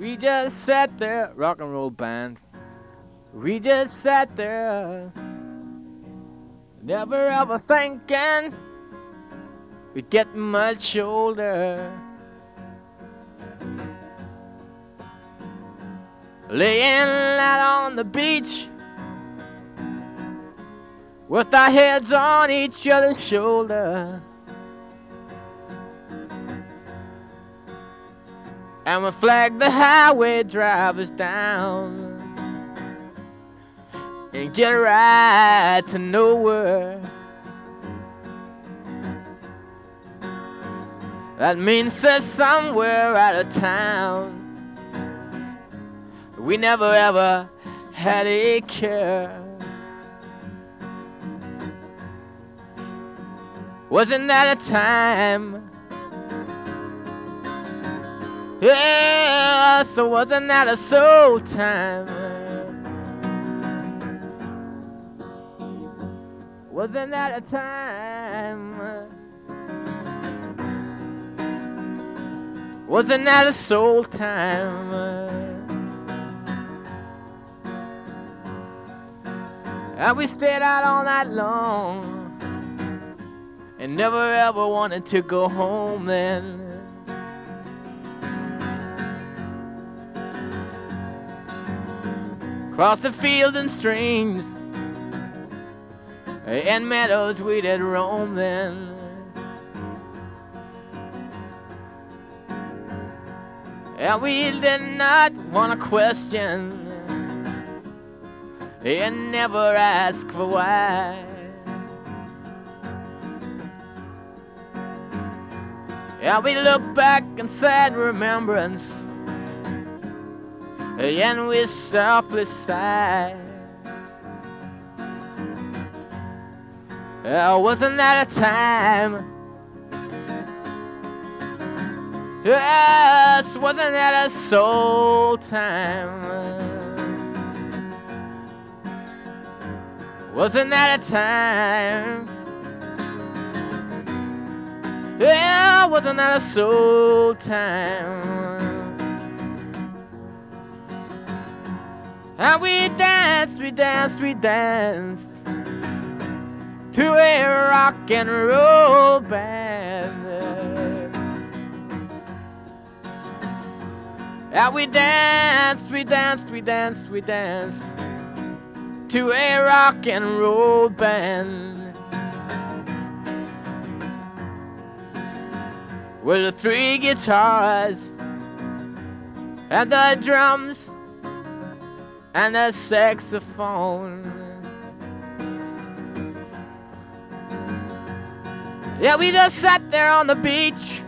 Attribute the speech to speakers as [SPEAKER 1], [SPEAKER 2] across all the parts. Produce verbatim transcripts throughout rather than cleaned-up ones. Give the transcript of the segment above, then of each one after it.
[SPEAKER 1] We just sat there, rock and roll band. We just sat there, never ever thinking we'd get much older. Laying out on the beach with our heads on each other's shoulder. And we flagged the highway drivers down and get right to nowhere. That means that somewhere out of town we never ever had a care. Wasn't that a time? Yeah, so wasn't that a soul time? Wasn't that a time? Wasn't that a soul time? And we stayed out all night long and never ever wanted to go home then. Across the fields and streams and meadows we did roam then. And we did not want to question and never ask for why. And we look back in sad remembrance and we softly sigh. Uh, wasn't that a time? Yes, wasn't that a soul time? Wasn't that a time? Yeah, wasn't that a soul time? And we danced, we danced, we danced to a rock and roll band. And we danced, we danced, we danced, we danced to a rock and roll band with the three guitars and the drums and the saxophone. Yeah, we just sat there on the beach,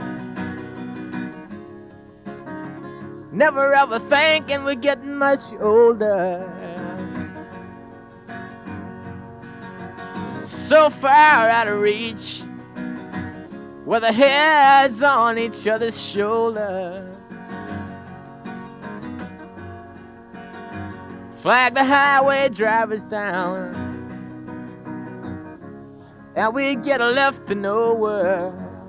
[SPEAKER 1] never ever thinking we're getting much older. So far out of reach, with our heads on each other's shoulder. Flag the highway drivers down, and we get left to nowhere.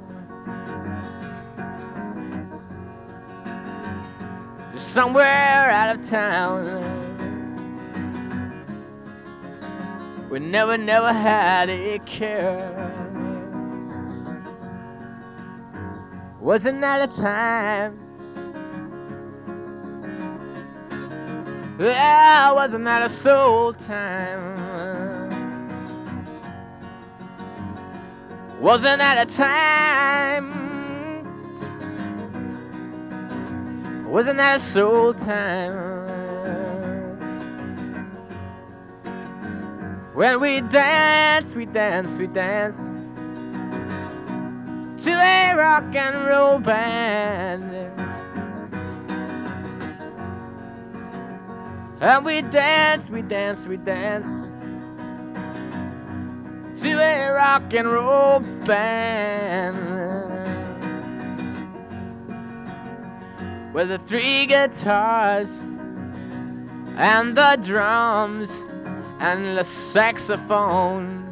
[SPEAKER 1] Just somewhere out of town. We never, never had a care. Wasn't that a time? Yeah, wasn't that a soul time? Wasn't that a time? Wasn't that a soul time? When we dance, we dance, we dance to a rock and roll band. And we dance, we dance, we dance to a rock and roll band with the three guitars and the drums and the saxophone.